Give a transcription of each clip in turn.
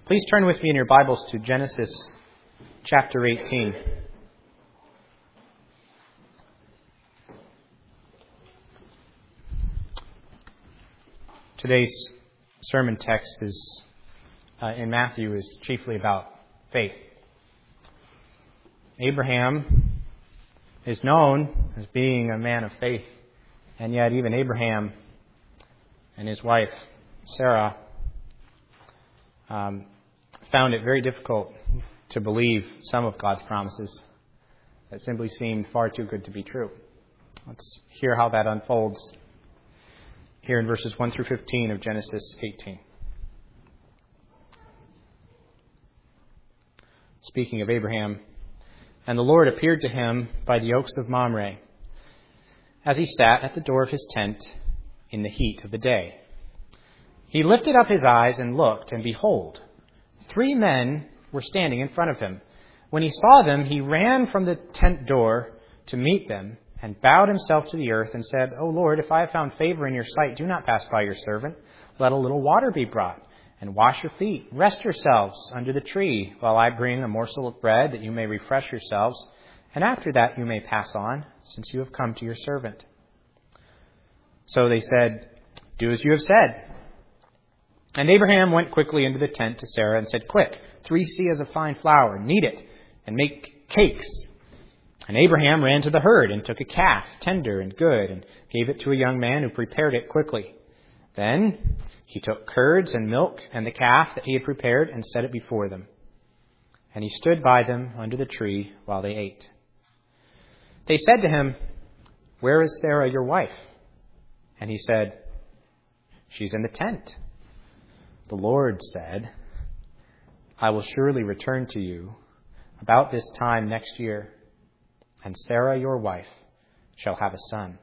Please turn with me in your Bibles to Genesis chapter 18. Today's sermon text is in Matthew is chiefly about faith. Abraham is known as being a man of faith, and yet even Abraham and his wife Sarah found it very difficult to believe some of God's promises that simply seemed far too good to be true. Let's hear how that unfolds here in verses 1 through 15 of Genesis 18. Speaking of Abraham, and the Lord appeared to him by the oaks of Mamre, as he sat at the door of his tent in the heat of the day. He lifted up his eyes and looked, and behold, 3 men were standing in front of him. When he saw them, he ran from the tent door to meet them and bowed himself to the earth and said, O Lord, if I have found favor in your sight, do not pass by your servant. Let a little water be brought and wash your feet. Rest yourselves under the tree while I bring a morsel of bread that you may refresh yourselves. And after that you may pass on, since you have come to your servant. So they said, Do as you have said. And Abraham went quickly into the tent to Sarah and said, Quick, 3 seahs of fine flour, knead it, and make cakes. And Abraham ran to the herd and took a calf, tender and good, and gave it to a young man who prepared it quickly. Then he took curds and milk and the calf that he had prepared and set it before them. And he stood by them under the tree while they ate. They said to him, Where is Sarah, your wife? And he said, She's in the tent. The Lord said, I will surely return to you about this time next year, and Sarah, your wife, shall have a son.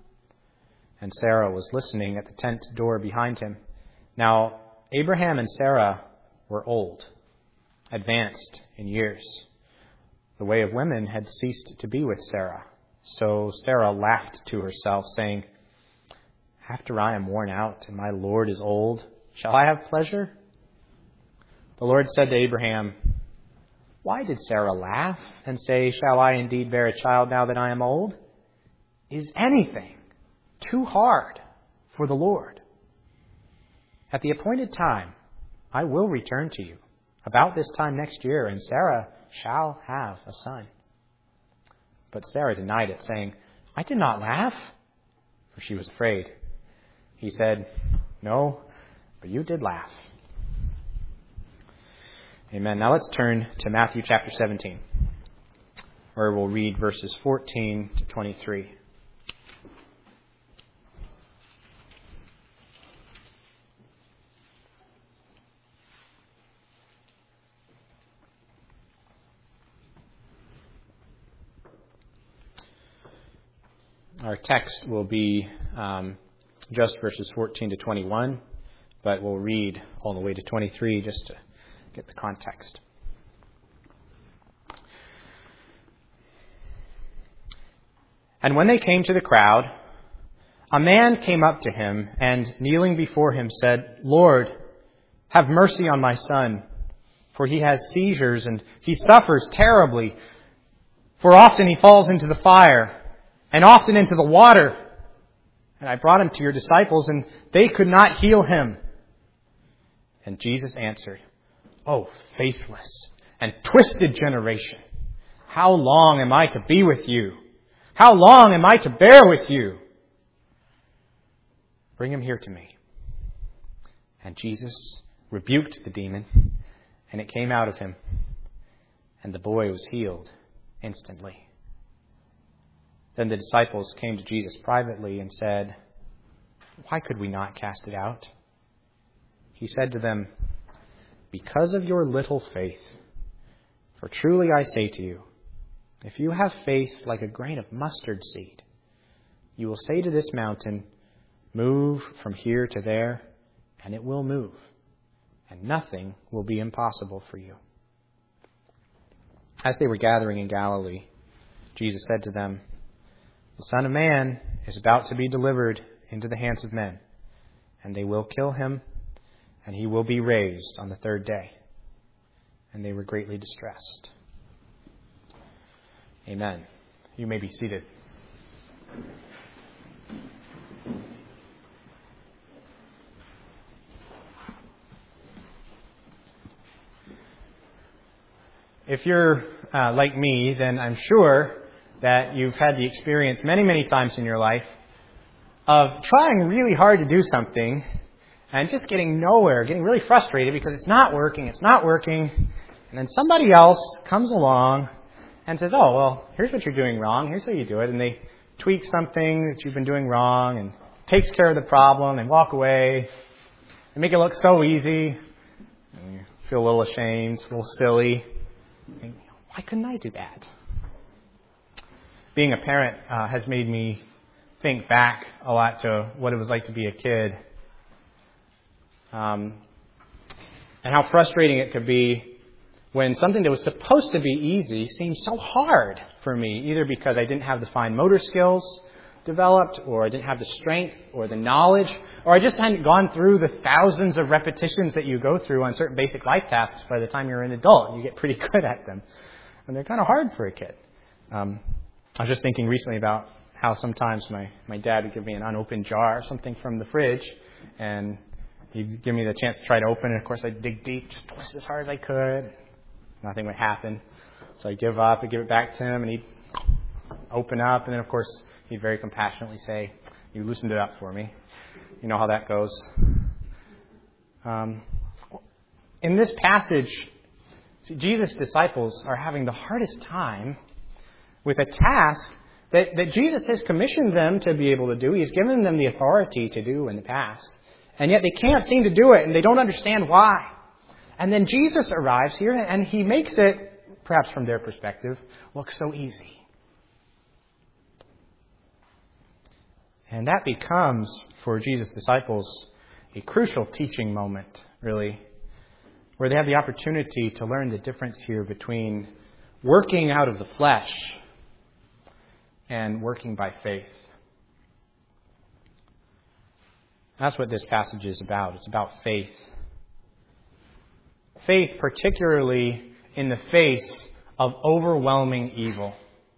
And Sarah was listening at the tent door behind him. Now, Abraham and Sarah were old, advanced in years. The way of women had ceased to be with Sarah. So Sarah laughed to herself, saying, After I am worn out and my Lord is old, shall I have pleasure? The Lord said to Abraham, Why did Sarah laugh and say, Shall I indeed bear a child now that I am old? Is anything too hard for the Lord? At the appointed time, I will return to you about this time next year, and Sarah shall have a son. But Sarah denied it, saying, I did not laugh, for she was afraid. He said, No, but you did laugh. Amen. Now let's turn to Matthew chapter 17, where we'll read verses 14 to 23. Our text will be just verses 14 to 21, but we'll read all the way to 23 just to get the context. And when they came to the crowd, a man came up to him and, kneeling before him, said, Lord, have mercy on my son, for he has seizures and he suffers terribly. For often he falls into the fire and often into the water. And I brought him to your disciples, and they could not heal him. And Jesus answered, O faithless and twisted generation, how long am I to be with you? How long am I to bear with you? Bring him here to me. And Jesus rebuked the demon, and it came out of him, and the boy was healed instantly. Then the disciples came to Jesus privately and said, Why could we not cast it out? He said to them, Because of your little faith. For truly I say to you, if you have faith like a grain of mustard seed, you will say to this mountain, Move from here to there, and it will move, and nothing will be impossible for you. As they were gathering in Galilee, Jesus said to them, The Son of Man is about to be delivered into the hands of men, and they will kill him, and he will be raised on the 3rd day. and they were greatly distressed. Amen. You may be seated. If you're like me, then I'm sure that you've had the experience many, many times in your life of trying really hard to do something and just getting nowhere, getting really frustrated because it's not working, and then somebody else comes along and says, oh, well, here's what you're doing wrong, here's how you do it, and they tweak something that you've been doing wrong and takes care of the problem and walk away and make it look so easy, and you feel a little ashamed, a little silly. And why couldn't I do that? Being a parent has made me think back a lot to what it was like to be a kid. And how frustrating it could be when something that was supposed to be easy seemed so hard for me, either because I didn't have the fine motor skills developed, or I didn't have the strength or the knowledge, or I just hadn't gone through the thousands of repetitions that you go through on certain basic life tasks by the time you're an adult. You get pretty good at them. And they're kind of hard for a kid. I was just thinking recently about how sometimes my dad would give me an unopened jar or something from the fridge, and he'd give me the chance to try to open it. Of course, I'd dig deep, just twist as hard as I could. Nothing would happen. So I'd give up, I'd give it back to him, and he'd open up. And then, of course, he'd very compassionately say, you loosened it up for me. You know how that goes. In this passage, see, Jesus' disciples are having the hardest time with a task that Jesus has commissioned them to be able to do. He's given them the authority to do in the past. And yet they can't seem to do it, and they don't understand why. And then Jesus arrives here, and he makes it, perhaps from their perspective, look so easy. And that becomes, for Jesus' disciples, a crucial teaching moment, really, where they have the opportunity to learn the difference here between working out of the flesh and working by faith. That's what this passage is about. It's about faith. Faith, particularly in the face of overwhelming evil.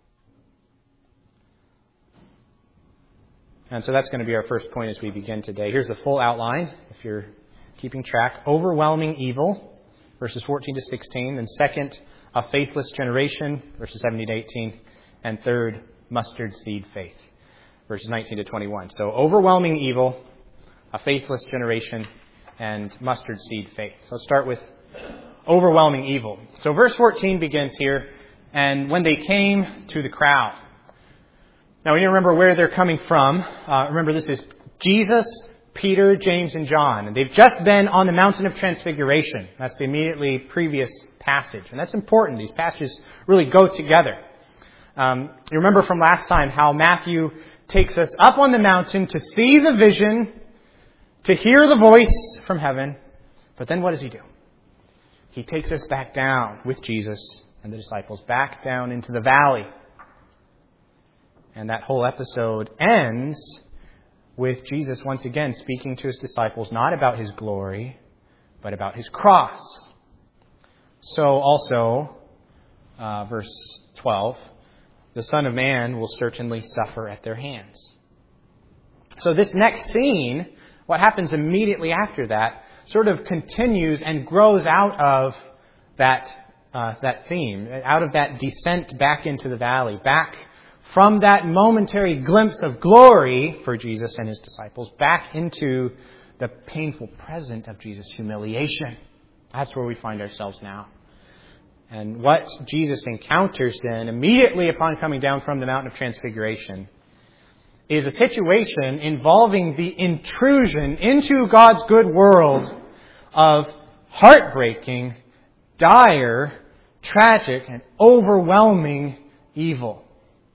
And so that's going to be our first point as we begin today. Here's the full outline, if you're keeping track. Overwhelming evil, verses 14 to 16. Then second, a faithless generation, verses 17 to 18. And third, mustard seed faith, verses 19 to 21. So overwhelming evil, a faithless generation, and mustard seed faith. So let's start with overwhelming evil. So verse 14 begins here, and when they came to the crowd. Now we need to remember where they're coming from. Remember, this is Jesus, Peter, James, and John. And they've just been on the mountain of transfiguration. That's the immediately previous passage. And that's important. These passages really go together. You remember from last time how Matthew takes us up on the mountain to see the vision, to hear the voice from heaven. But then what does he do? He takes us back down with Jesus and the disciples, back down into the valley. And that whole episode ends with Jesus once again speaking to his disciples, not about his glory, but about his cross. So also, verse 12, the Son of Man will certainly suffer at their hands. So this next scene, what happens immediately after that, sort of continues and grows out of that theme, out of that descent back into the valley, back from that momentary glimpse of glory for Jesus and his disciples, back into the painful present of Jesus' humiliation. That's where we find ourselves now. And what Jesus encounters then, immediately upon coming down from the Mountain of Transfiguration, is a situation involving the intrusion into God's good world of heartbreaking, dire, tragic, and overwhelming evil.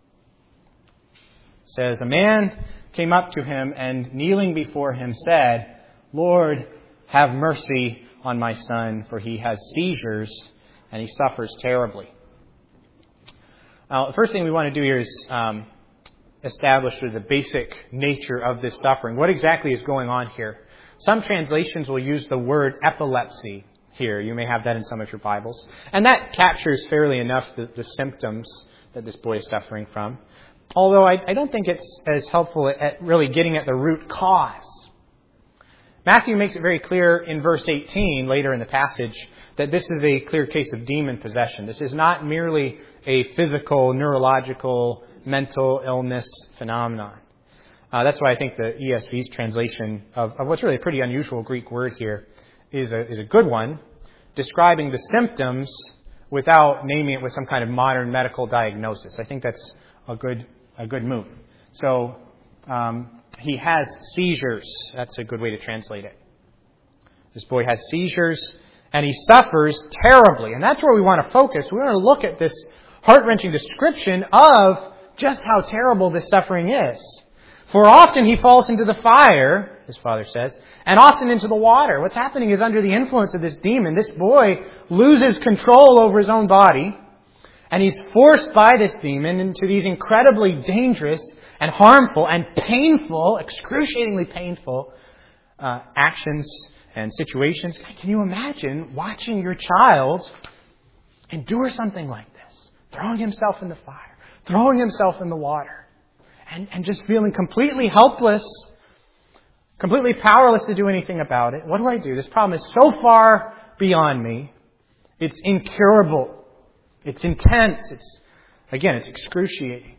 It says, a man came up to him and kneeling before him said, Lord, have mercy on my son, for he has seizures and he suffers terribly. Now, the first thing we want to do here is establish the basic nature of this suffering. What exactly is going on here? Some translations will use the word epilepsy here. You may have that in some of your Bibles. And that captures fairly enough the symptoms that this boy is suffering from. Although I don't think it's as helpful at really getting at the root cause. Matthew makes it very clear in verse 18, later in the passage, that this is a clear case of demon possession. This is not merely a physical, neurological, mental illness phenomenon. That's why I think the ESV's translation of what's really a pretty unusual Greek word here is a good one, describing the symptoms without naming it with some kind of modern medical diagnosis. I think that's a good move. So he has seizures. That's a good way to translate it. This boy has seizures, and he suffers terribly. And that's where we want to focus. We want to look at this heart-wrenching description of just how terrible this suffering is. For often he falls into the fire, his father says, and often into the water. What's happening is under the influence of this demon, this boy loses control over his own body, and he's forced by this demon into these incredibly dangerous and harmful and painful, excruciatingly painful actions and situations. Can you imagine watching your child endure something like this? Throwing himself in the fire, throwing himself in the water, and just feeling completely helpless, completely powerless to do anything about it. What do I do? This problem is so far beyond me. It's incurable. It's intense. It's excruciating.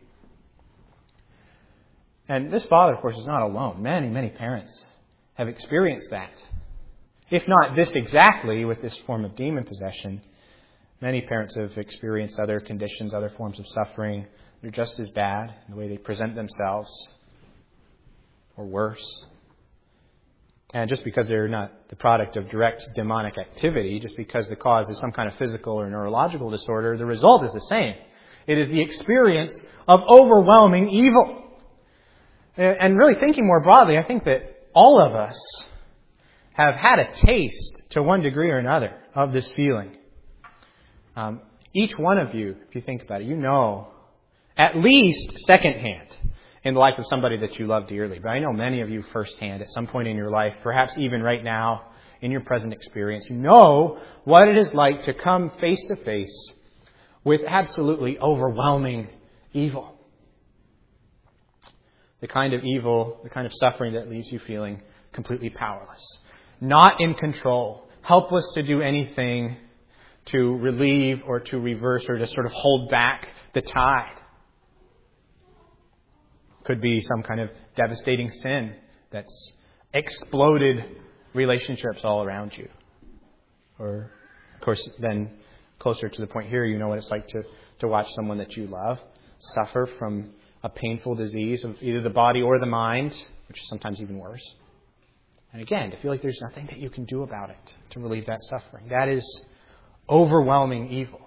And this father, of course, is not alone. Many, many parents have experienced that. If not this exactly with this form of demon possession, many parents have experienced other conditions, other forms of suffering. They're just as bad in the way they present themselves, or worse. And just because they're not the product of direct demonic activity, just because the cause is some kind of physical or neurological disorder, the result is the same. It is the experience of overwhelming evil. And really thinking more broadly, I think that all of us have had a taste, to one degree or another, of this feeling. Each one of you, if you think about it, you know, at least secondhand, in the life of somebody that you love dearly. But I know many of you firsthand at some point in your life, perhaps even right now, in your present experience, you know what it is like to come face to face with absolutely overwhelming evil. The kind of evil, the kind of suffering that leaves you feeling completely powerless. Not in control. Helpless to do anything to relieve or to reverse or to sort of hold back the tide. Could be some kind of devastating sin that's exploded relationships all around you. Or, of course, then closer to the point here, you know what it's like to watch someone that you love suffer from a painful disease of either the body or the mind, which is sometimes even worse. And again, to feel like there's nothing that you can do about it to relieve that suffering. That is overwhelming evil.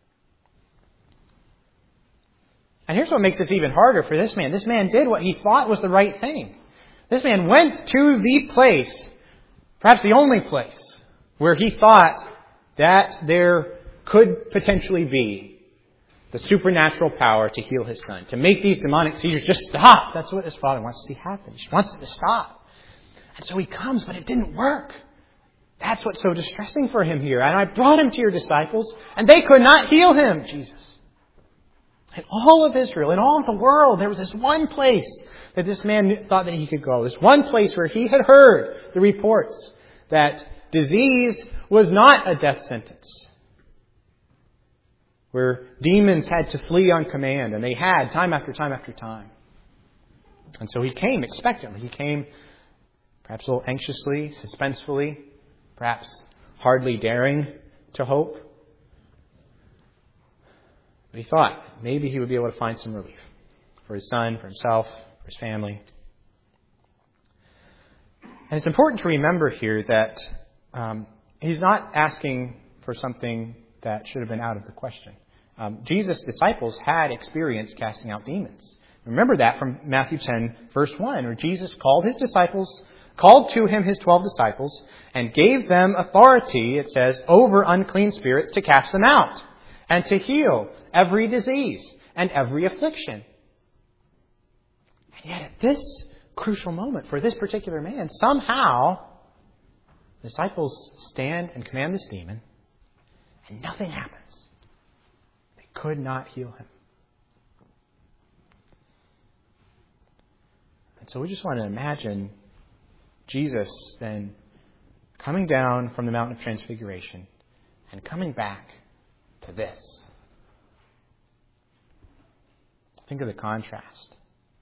And here's what makes this even harder for this man. This man did what he thought was the right thing. This man went to the place, perhaps the only place, where he thought that there could potentially be the supernatural power to heal his son, to make these demonic seizures just stop. That's what his father wants to see happen. He wants it to stop. And so he comes, but it didn't work. That's what's so distressing for him here. And I brought him to your disciples, and they could not heal him, Jesus. In all of Israel, in all of the world, there was this one place that this man thought that he could go. This one place where he had heard the reports that disease was not a death sentence. Where demons had to flee on command, and they had time after time after time. And so he came expectantly. He came perhaps a little anxiously, suspensefully, perhaps hardly daring to hope. But he thought maybe he would be able to find some relief for his son, for himself, for his family. And it's important to remember here that he's not asking for something that should have been out of the question. Jesus' disciples had experienced casting out demons. Remember that from Matthew 10, verse 1, where Jesus called to him his 12 disciples, and gave them authority, it says, over unclean spirits to cast them out, and to heal every disease and every affliction. And yet at this crucial moment for this particular man, somehow The disciples stand and command this demon, and nothing happens. They could not heal him. And so we just want to imagine Jesus then coming down from the Mountain of Transfiguration and coming back to this. Think of the contrast.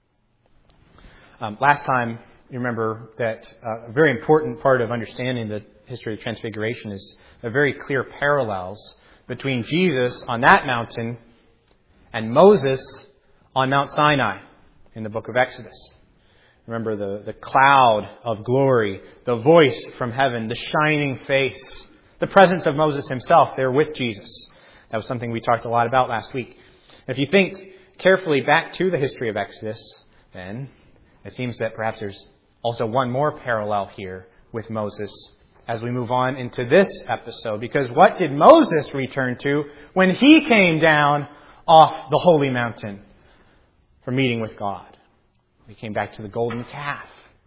Last time, you remember that a very important part of understanding the history of the Transfiguration is a very clear parallels between Jesus on that mountain and Moses on Mount Sinai in the book of Exodus. Remember the cloud of glory, the voice from heaven, the shining face, the presence of Moses himself there with Jesus. That was something we talked a lot about last week. If you think carefully back to the history of Exodus, then it seems that perhaps there's also one more parallel here with Moses as we move on into this episode. Because what did Moses return to when he came down off the holy mountain for meeting with God? He came back to the golden calf.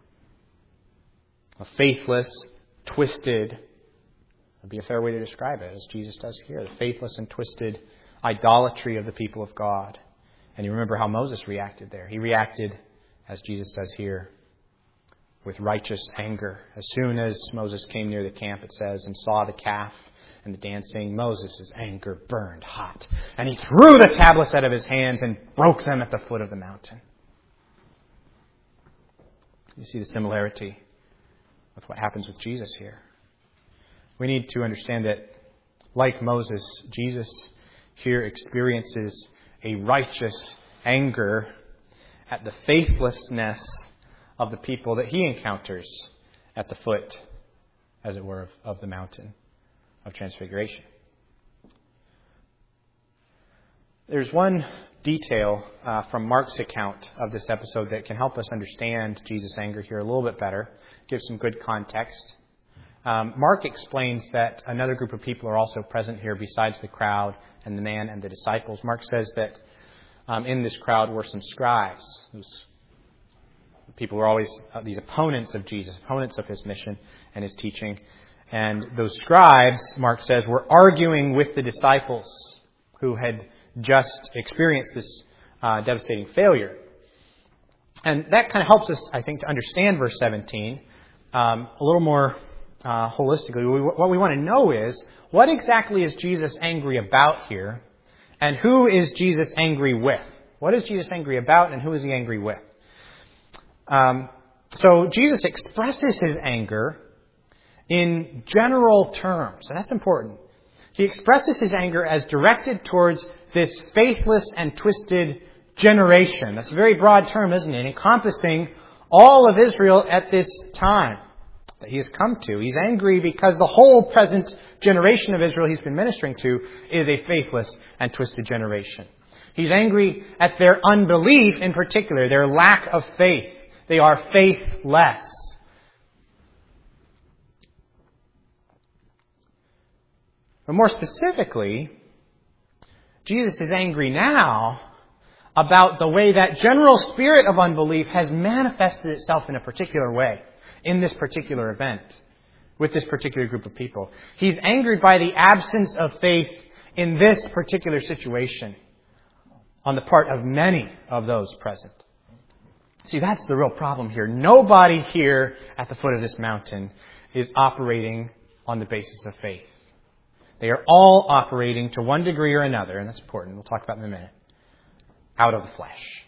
A faithless, twisted, would be a fair way to describe it, as Jesus does here. The faithless and twisted idolatry of the people of God. And you remember how Moses reacted there. He reacted, as Jesus does here, with righteous anger. As soon as Moses came near the camp, it says, and saw the calf and the dancing, Moses' anger burned hot. And he threw the tablets out of his hands and broke them at the foot of the mountain. You see the similarity with what happens with Jesus here. We need to understand that, like Moses, Jesus here experiences a righteous anger at the faithlessness of the people that he encounters at the foot, as it were, of the mountain of Transfiguration. There's one detail from Mark's account of this episode that can help us understand Jesus' anger here a little bit better, give some good context. Mark explains that another group of people are also present here besides the crowd and the man and the disciples. Mark says that in this crowd were some scribes. Those people were always these opponents of Jesus, opponents of his mission and his teaching. And those scribes, Mark says, were arguing with the disciples who had just experienced this devastating failure. And that kind of helps us, I think, to understand verse 17 a little more holistically. What we want to know is, what exactly is Jesus angry about here? And who is Jesus angry with? What is Jesus angry about, and who is he angry with? So Jesus expresses his anger in general terms, and that's important. He expresses his anger as directed towards this faithless and twisted generation. That's a very broad term, isn't it? Encompassing all of Israel at this time that he has come to. He's angry because the whole present generation of Israel he's been ministering to is a faithless and twisted generation. He's angry at their unbelief in particular, their lack of faith. They are faithless. But more specifically, Jesus is angry now about the way that general spirit of unbelief has manifested itself in a particular way in this particular event with this particular group of people. He's angered by the absence of faith in this particular situation on the part of many of those present. See, that's the real problem here. Nobody here at the foot of this mountain is operating on the basis of faith. They are all operating to one degree or another, and that's important. We'll talk about it in a minute. Out of the flesh.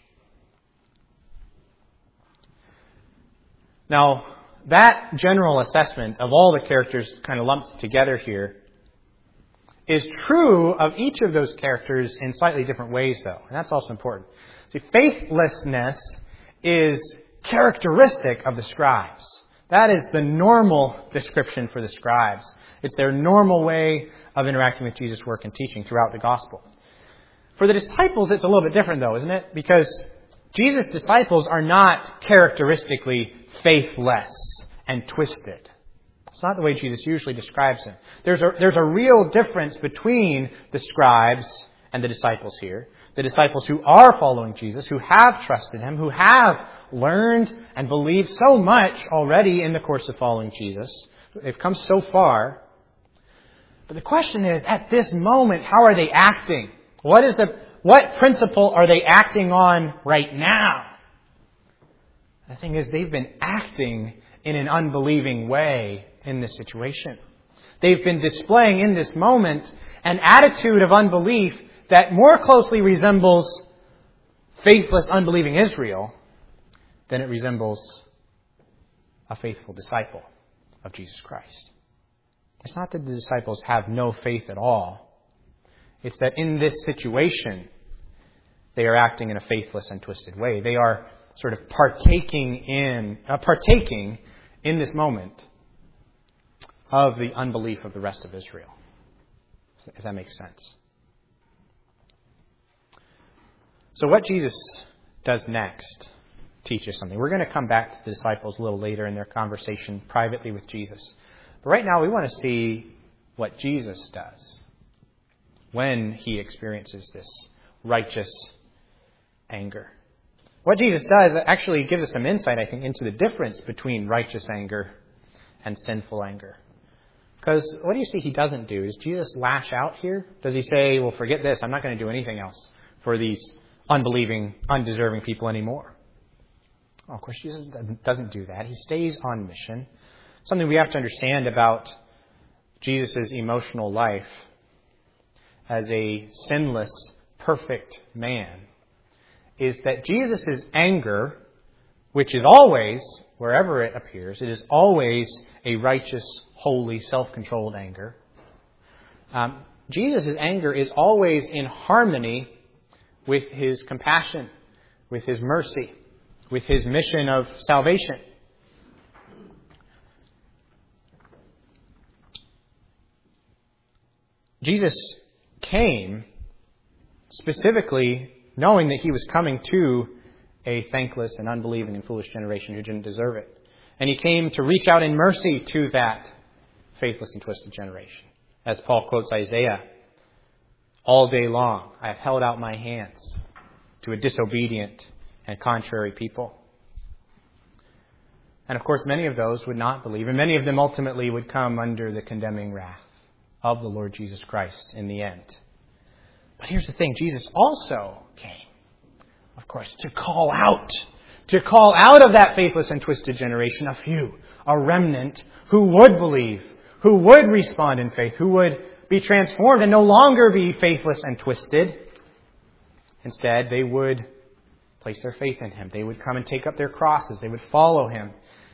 Now, that general assessment of all the characters kind of lumped together here is true of each of those characters in slightly different ways, though. And that's also important. See, faithlessness is characteristic of the scribes. That is the normal description for the scribes. It's their normal way of interacting with Jesus' work and teaching throughout the gospel. For the disciples, it's a little bit different, though, isn't it? Because Jesus' disciples are not characteristically faithless and twisted. It's not the way Jesus usually describes them. There's a real difference between the scribes and the disciples here. The disciples who are following Jesus, who have trusted him, who have learned and believed so much already in the course of following Jesus, They've come so far. But the question is, at this moment, how are they acting? What principle are they acting on right now? The thing is, they've been acting in an unbelieving way in this situation. They've been displaying in this moment an attitude of unbelief that more closely resembles faithless, unbelieving Israel than it resembles a faithful disciple of Jesus Christ. It's not that the disciples have no faith at all. It's that in this situation, they are acting in a faithless and twisted way. They are sort of partaking in this moment of the unbelief of the rest of Israel. If that makes sense. So what Jesus does next teaches something. We're going to come back to the disciples a little later in their conversation privately with Jesus. But right now we want to see what Jesus does when he experiences this righteous anger. What Jesus does actually gives us some insight, I think, into the difference between righteous anger and sinful anger. Because what do you see he doesn't do? Does Jesus lash out here? Does he say, well, forget this, I'm not going to do anything else for these unbelieving, undeserving people anymore? Of course, Jesus doesn't do that. He stays on mission. Something we have to understand about Jesus' emotional life as a sinless, perfect man is that Jesus' anger, which is always, wherever it appears, it is always a righteous, holy, self-controlled anger. Jesus' anger is always in harmony with his compassion, with his mercy, with his mission of salvation. Jesus came specifically knowing that he was coming to a thankless and unbelieving and foolish generation who didn't deserve it. And he came to reach out in mercy to that faithless and twisted generation. As Paul quotes Isaiah, all day long I have held out my hands to a disobedient and contrary people. And of course, many of those would not believe, and many of them ultimately would come under the condemning wrath of the Lord Jesus Christ in the end. But here's the thing, Jesus also came, of course, to call out of that faithless and twisted generation a few, a remnant who would believe, who would respond in faith, who would be transformed and no longer be faithless and twisted. Instead, they would place their faith in him. They would come and take up their crosses. They would follow him.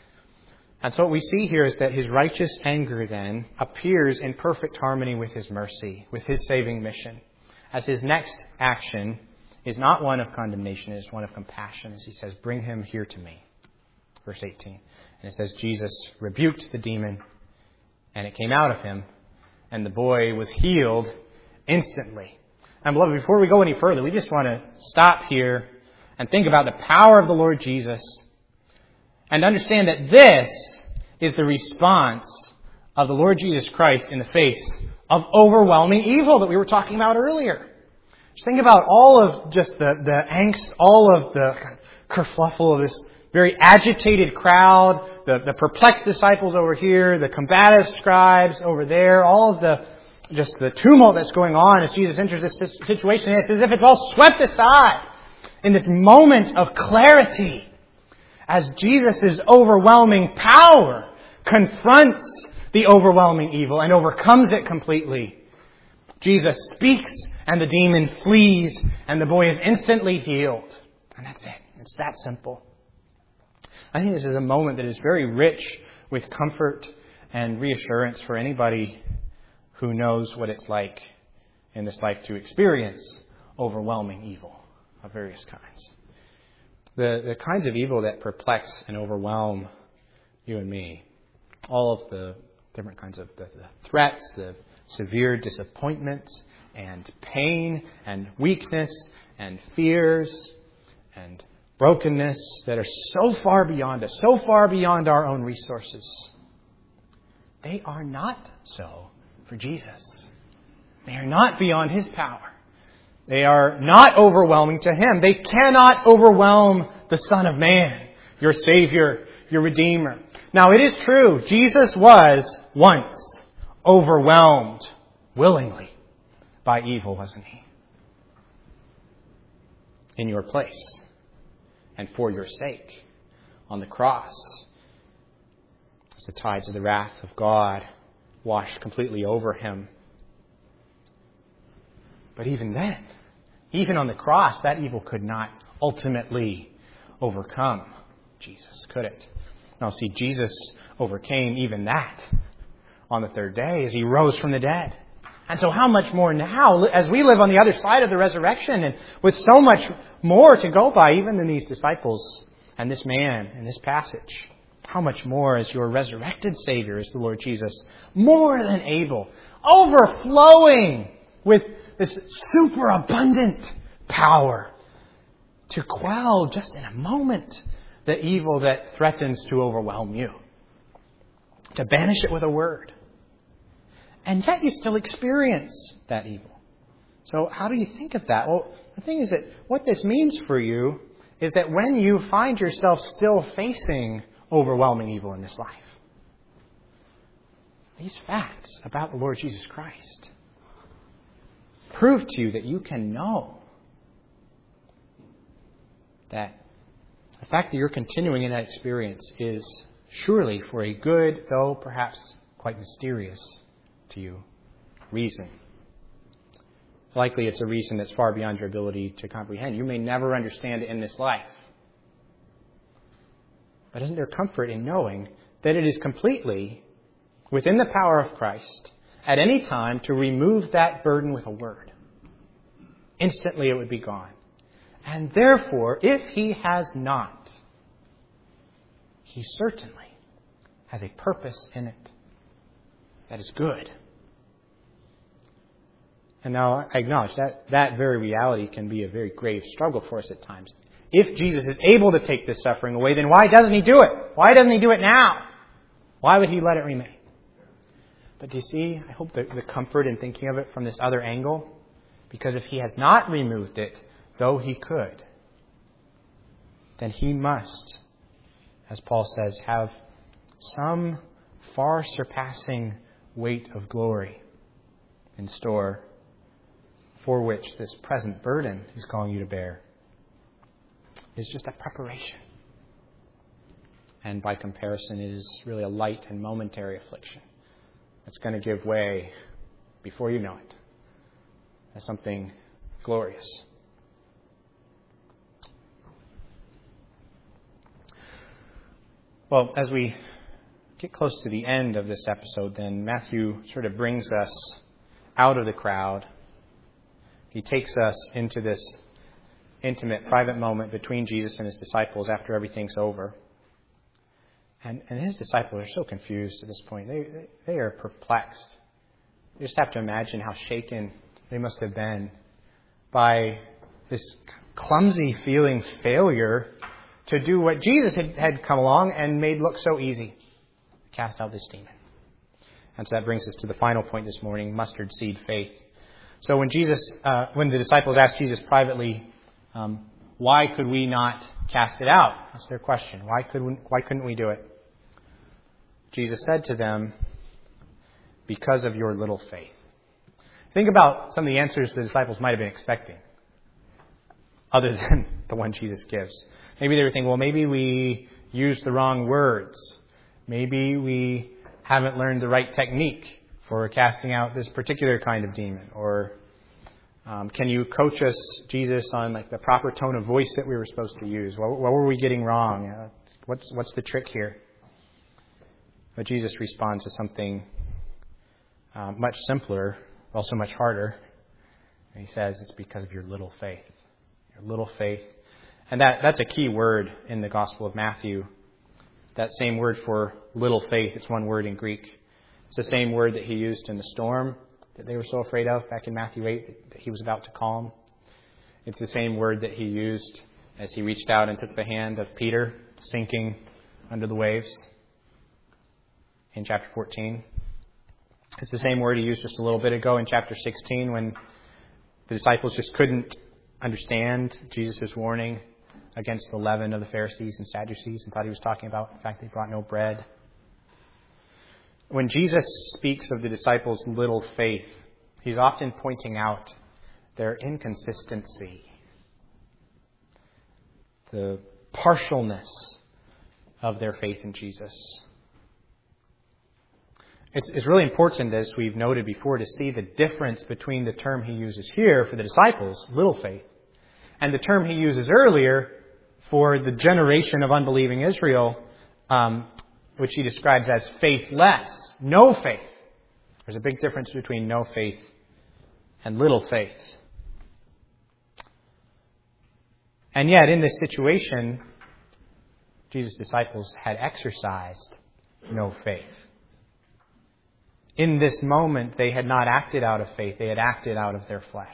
And so what we see here is that his righteous anger then appears in perfect harmony with his mercy, with his saving mission, as his next action is not one of condemnation, it is one of compassion, as he says, bring him here to me. Verse 18. And it says, Jesus rebuked the demon, and it came out of him, and the boy was healed instantly. And beloved, before we go any further, we just want to stop here and think about the power of the Lord Jesus and understand that this is the response of the Lord Jesus Christ in the face of overwhelming evil that we were talking about earlier. Just think about all of just the angst, all of the kerfluffle of this very agitated crowd, the perplexed disciples over here, the combative scribes over there, all of the tumult that's going on as Jesus enters this situation. It's as if it's all swept aside in this moment of clarity as Jesus' overwhelming power confronts the overwhelming evil and overcomes it completely. Jesus speaks and the demon flees and the boy is instantly healed. And that's it. It's that simple. I think this is a moment that is very rich with comfort and reassurance for anybody who knows what it's like in this life to experience overwhelming evil of various kinds. The kinds of evil that perplex and overwhelm you and me. All of the different kinds of the threats, the severe disappointment and pain and weakness and fears and brokenness that are so far beyond us, so far beyond our own resources. They are not so for Jesus. They are not beyond his power. They are not overwhelming to him. They cannot overwhelm the Son of Man, your Savior, your Redeemer. Now, it is true, Jesus was once overwhelmed willingly by evil, wasn't he? In your place and for your sake on the cross. As the tides of the wrath of God washed completely over him. But even then, even on the cross, that evil could not ultimately overcome Jesus, could it? Now, see, Jesus overcame even that on the third day as he rose from the dead. And so how much more now, as we live on the other side of the resurrection and with so much more to go by, even than these disciples and this man in this passage, how much more as your resurrected Savior is the Lord Jesus, more than able, overflowing with this superabundant power to quell just in a moment the evil that threatens to overwhelm you, to banish it with a word. And yet you still experience that evil. So how do you think of that? Well, the thing is that what this means for you is that when you find yourself still facing overwhelming evil in this life, these facts about the Lord Jesus Christ prove to you that you can know that the fact that you're continuing in that experience is surely for a good, though perhaps quite mysterious to you, reason. Likely it's a reason that's far beyond your ability to comprehend. You may never understand it in this life. But isn't there comfort in knowing that it is completely within the power of Christ at any time to remove that burden with a word? Instantly it would be gone. And therefore, if he has not, he certainly has a purpose in it that is good. And now I acknowledge that very reality can be a very grave struggle for us at times. If Jesus is able to take this suffering away, then why doesn't he do it? Why doesn't he do it now? Why would he let it remain? But do you see, I hope the comfort in thinking of it from this other angle, because if he has not removed it, though he could, then he must, as Paul says, have some far surpassing weight of glory in store for which this present burden he's calling you to bear is just a preparation. And by comparison, it is really a light and momentary affliction that's going to give way before you know it as something glorious. Well, as we get close to the end of this episode, then Matthew sort of brings us out of the crowd. He takes us into this intimate, private moment between Jesus and his disciples after everything's over. And his disciples are so confused at this point. They are perplexed. You just have to imagine how shaken they must have been by this clumsy feeling failure to do what Jesus had come along and made look so easy. Cast out this demon. And so that brings us to the final point this morning, mustard seed faith. So when the disciples asked Jesus privately, why could we not cast it out? That's their question. Why couldn't we do it? Jesus said to them, because of your little faith. Think about some of the answers the disciples might have been expecting, other than the one Jesus gives. Maybe they were thinking, well, maybe we used the wrong words. Maybe we haven't learned the right technique for casting out this particular kind of demon. Or can you coach us, Jesus, on the proper tone of voice that we were supposed to use? What were we getting wrong? What's the trick here? But Jesus responds to something much simpler, also much harder. And he says it's because of your little faith. Your little faith. And that's a key word in the Gospel of Matthew. That same word for little faith, it's one word in Greek. It's the same word that he used in the storm that they were so afraid of back in Matthew 8 that he was about to calm. It's the same word that he used as he reached out and took the hand of Peter sinking under the waves in chapter 14. It's the same word he used just a little bit ago in chapter 16 when the disciples just couldn't understand Jesus' warning against the leaven of the Pharisees and Sadducees and thought he was talking about the fact they brought no bread. When Jesus speaks of the disciples' little faith, he's often pointing out their inconsistency, the partialness of their faith in Jesus. It's really important, as we've noted before, to see the difference between the term he uses here for the disciples, little faith, and the term he uses earlier for the generation of unbelieving Israel, which he describes as faithless, no faith. There's a big difference between no faith and little faith. And yet, in this situation, Jesus' disciples had exercised no faith. In this moment, they had not acted out of faith. They had acted out of their flesh.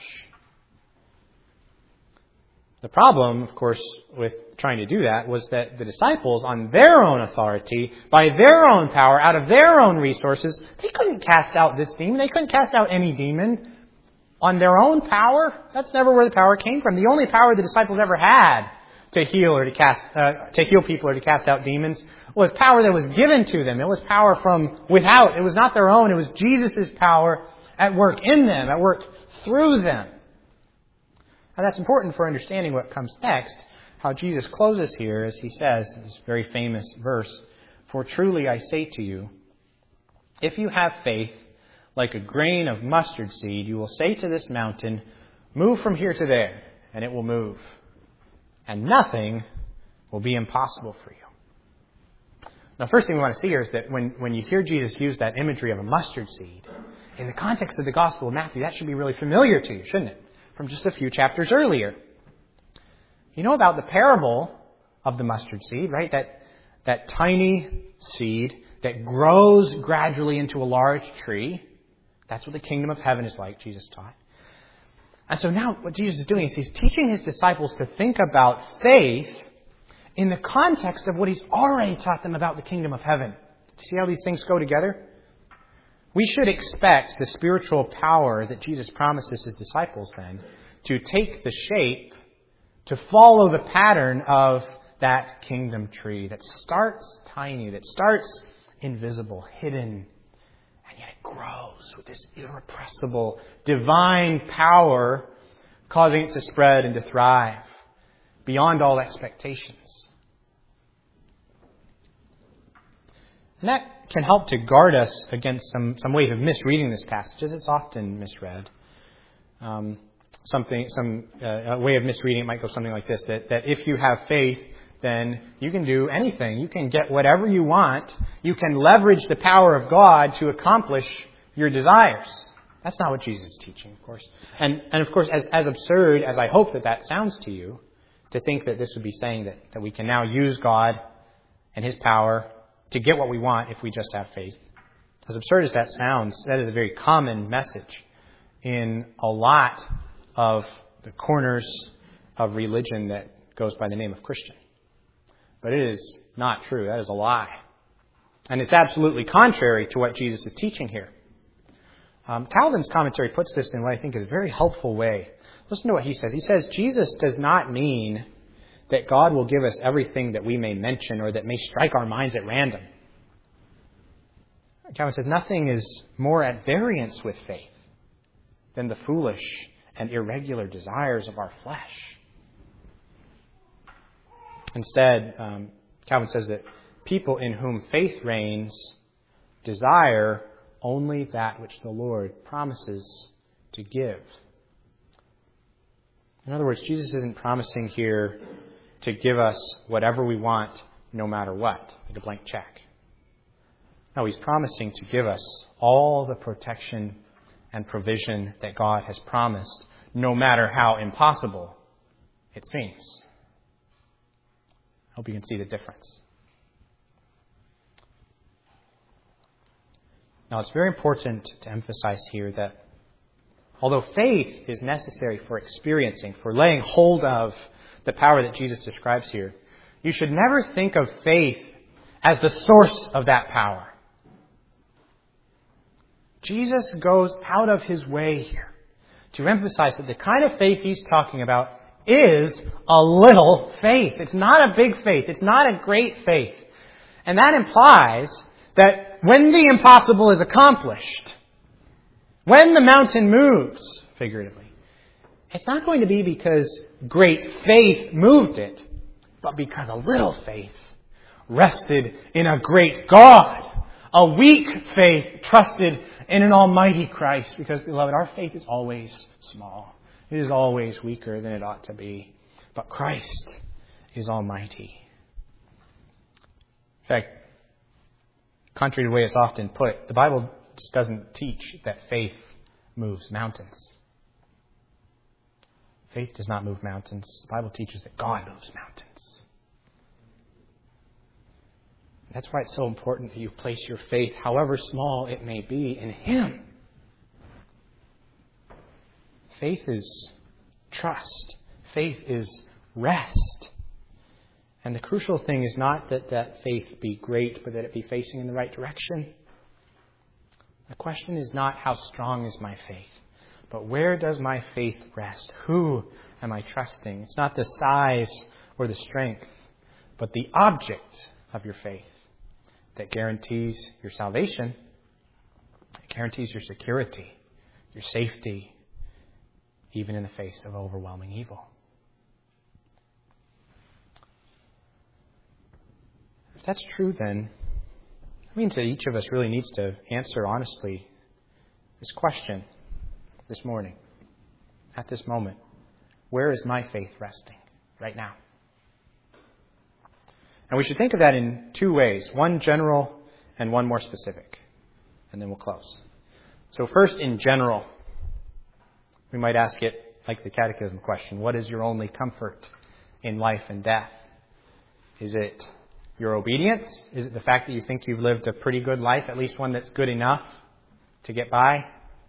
The problem, of course, with trying to do that was that the disciples, on their own authority, by their own power, out of their own resources, they couldn't cast out this demon. They couldn't cast out any demon on their own power. That's never where the power came from. The only power the disciples ever had to heal people or to cast out demons was power that was given to them. It was power from without. It was not their own. It was Jesus' power at work in them, at work through them. And that's important for understanding what comes next, how Jesus closes here as he says, in this very famous verse, "For truly I say to you, if you have faith like a grain of mustard seed, you will say to this mountain, 'Move from here to there,' and it will move. And nothing will be impossible for you." Now, first thing we want to see here is that when you hear Jesus use that imagery of a mustard seed, in the context of the Gospel of Matthew, that should be really familiar to you, shouldn't it? From just a few chapters earlier. You know about the parable of the mustard seed, right? That tiny seed that grows gradually into a large tree. That's what the kingdom of heaven is like, Jesus taught. And so now what Jesus is doing is he's teaching his disciples to think about faith in the context of what he's already taught them about the kingdom of heaven. Do you see how these things go together? We should expect the spiritual power that Jesus promises his disciples then to take the shape, to follow the pattern of that kingdom tree that starts tiny, that starts invisible, hidden, and yet it grows with this irrepressible divine power, causing it to spread and to thrive beyond all expectations. And that can help to guard us against some ways of misreading this passage, as it's often misread. A way of misreading it might go something like this, that if you have faith, then you can do anything. You can get whatever you want. You can leverage the power of God to accomplish your desires. That's not what Jesus is teaching, of course. And of course, as absurd as I hope that sounds to you, to think that this would be saying that we can now use God and his power to get what we want if we just have faith. As absurd as that sounds, that is a very common message in a lot of the corners of religion that goes by the name of Christian. But it is not true. That is a lie. And it's absolutely contrary to what Jesus is teaching here. Calvin's commentary puts this in what I think is a very helpful way. Listen to what he says. He says, Jesus does not mean that God will give us everything that we may mention or that may strike our minds at random. Calvin says, nothing is more at variance with faith than the foolish and irregular desires of our flesh. Instead, Calvin says that people in whom faith reigns desire only that which the Lord promises to give. In other words, Jesus isn't promising here to give us whatever we want no matter what, like a blank check. No, he's promising to give us all the protection and provision that God has promised, no matter how impossible it seems. I hope you can see the difference. Now, it's very important to emphasize here that although faith is necessary for experiencing, for laying hold of the power that Jesus describes here, you should never think of faith as the source of that power. Jesus goes out of his way here to emphasize that the kind of faith he's talking about is a little faith. It's not a big faith. It's not a great faith. And that implies that when the impossible is accomplished, when the mountain moves, figuratively, it's not going to be because great faith moved it, but because a little faith rested in a great God. A weak faith trusted in an almighty Christ. Because, beloved, our faith is always small. It is always weaker than it ought to be. But Christ is almighty. In fact, contrary to the way it's often put, the Bible just doesn't teach that faith moves mountains. Faith does not move mountains. The Bible teaches that God moves mountains. That's why it's so important that you place your faith, however small it may be, in Him. Faith is trust. Faith is rest. And the crucial thing is not that that faith be great, but that it be facing in the right direction. The question is not how strong is my faith, but where does my faith rest? Who am I trusting? It's not the size or the strength, but the object of your faith that guarantees your salvation. It guarantees your security, your safety, even in the face of overwhelming evil. If that's true, then it means that each of us really needs to answer honestly this question this morning, at this moment. Where is my faith resting right now? And we should think of that in two ways, one general and one more specific. And then we'll close. So first, in general, we might ask it like the catechism question: what is your only comfort in life and death? Is it your obedience? Is it the fact that you think you've lived a pretty good life, at least one that's good enough to get by?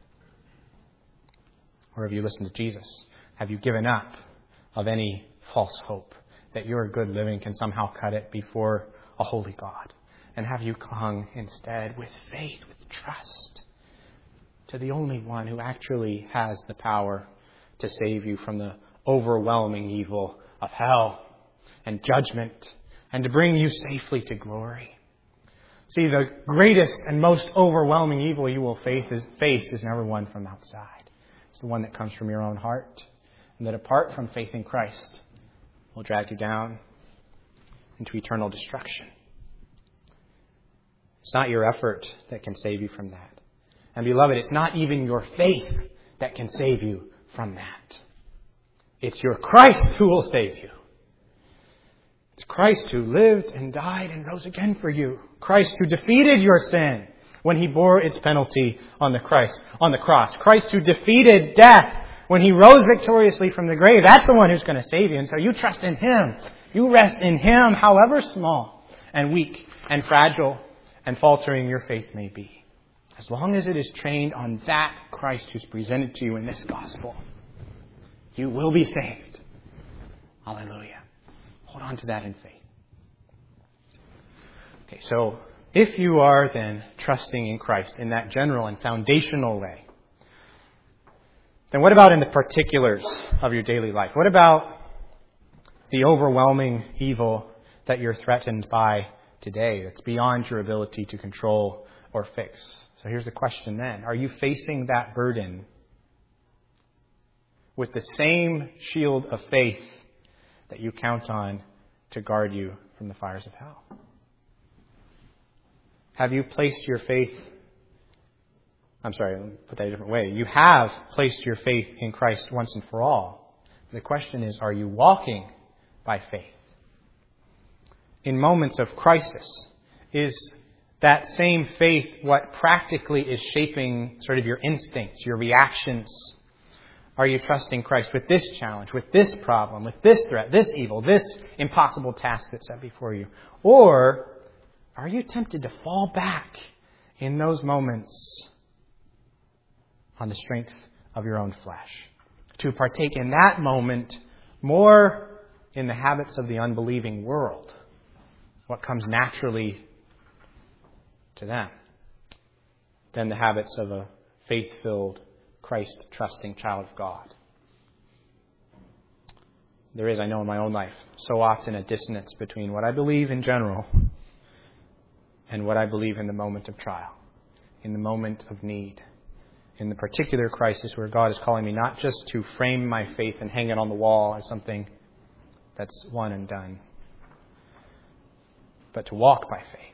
Or have you listened to Jesus? Have you given up of any false hope that your good living can somehow cut it before a holy God? And have you clung instead with faith, with trust, to the only one who actually has the power to save you from the overwhelming evil of hell and judgment, and to bring you safely to glory? See, the greatest and most overwhelming evil you will face is never one from outside. It's the one that comes from your own heart, and that apart from faith in Christ will drag you down into eternal destruction. It's not your effort that can save you from that. And beloved, it's not even your faith that can save you from that. It's your Christ who will save you. It's Christ who lived and died and rose again for you. Christ who defeated your sin when He bore its penalty on the cross. Christ who defeated death when He rose victoriously from the grave. That's the one who's going to save you. And so you trust in Him. You rest in Him, however small and weak and fragile and faltering your faith may be. As long as it is trained on that Christ who's presented to you in this gospel, you will be saved. Hallelujah. Hold on to that in faith. Okay, so if you are then trusting in Christ in that general and foundational way, then what about in the particulars of your daily life? What about the overwhelming evil that you're threatened by today that's beyond your ability to control or fix? So here's the question then. Are you facing that burden with the same shield of faith that you count on to guard you from the fires of hell? Have you placed your faith... let me put that a different way. You have placed your faith in Christ once and for all. The question is, are you walking by faith? In moments of crisis, is that same faith what practically is shaping sort of your instincts, your reactions? Are you trusting Christ with this challenge, with this problem, with this threat, this evil, this impossible task that's set before you? Or are you tempted to fall back in those moments on the strength of your own flesh, to partake in that moment more in the habits of the unbelieving world, what comes naturally to them, than the habits of a faith-filled, Christ-trusting child of God? There is, I know in my own life, so often a dissonance between what I believe in general and what I believe in the moment of trial, in the moment of need, in the particular crisis where God is calling me not just to frame my faith and hang it on the wall as something that's one and done, but to walk by faith.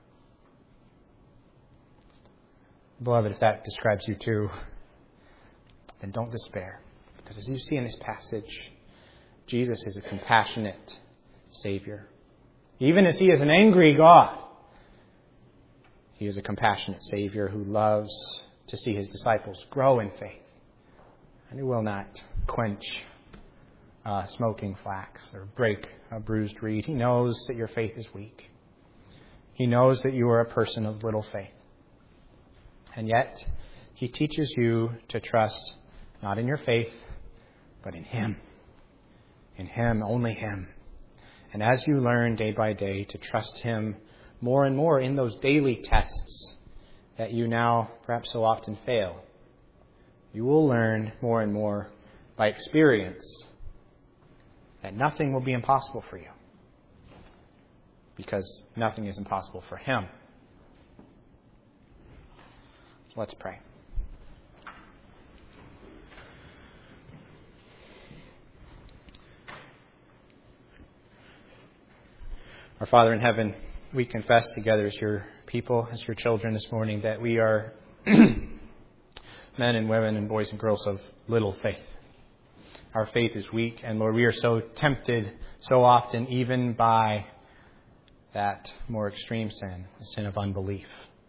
Beloved, if that describes you too, then don't despair. Because as you see in this passage, Jesus is a compassionate Savior. Even as He is an angry God, He is a compassionate Savior who loves to see His disciples grow in faith and who will not quench smoking flax or break a bruised reed. He knows that your faith is weak. He knows that you are a person of little faith. And yet, He teaches you to trust not in your faith, but in Him. In Him, only Him. And as you learn day by day to trust Him more and more in those daily tests that you now perhaps so often fail, you will learn more and more by experience that nothing will be impossible for you. Because nothing is impossible for Him. So let's pray. Our Father in heaven, we confess together as your people, as your children this morning, that we are men and women and boys and girls of little faith. Our faith is weak, and Lord, we are so tempted so often even by that more extreme sin, the sin of unbelief.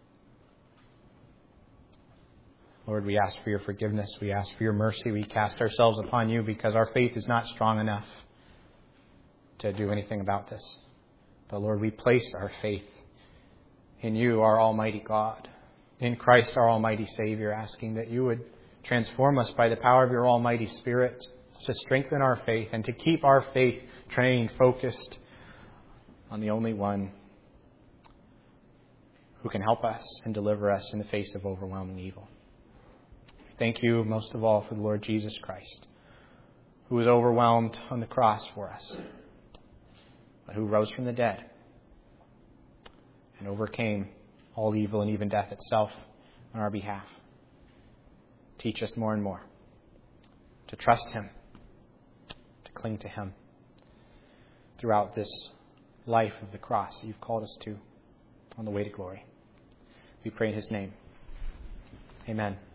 Lord, we ask for your forgiveness. We ask for your mercy. We cast ourselves upon you because our faith is not strong enough to do anything about this. But Lord, we place our faith in you, our almighty God, in Christ, our almighty Savior, asking that you would transform us by the power of your almighty Spirit to strengthen our faith and to keep our faith trained, focused on the only one who can help us and deliver us in the face of overwhelming evil. Thank you most of all for the Lord Jesus Christ, who was overwhelmed on the cross for us, but who rose from the dead and overcame all evil and even death itself on our behalf. Teach us more and more to trust Him, to cling to Him throughout this life of the cross that you've called us to on the way to glory. We pray in His name. Amen.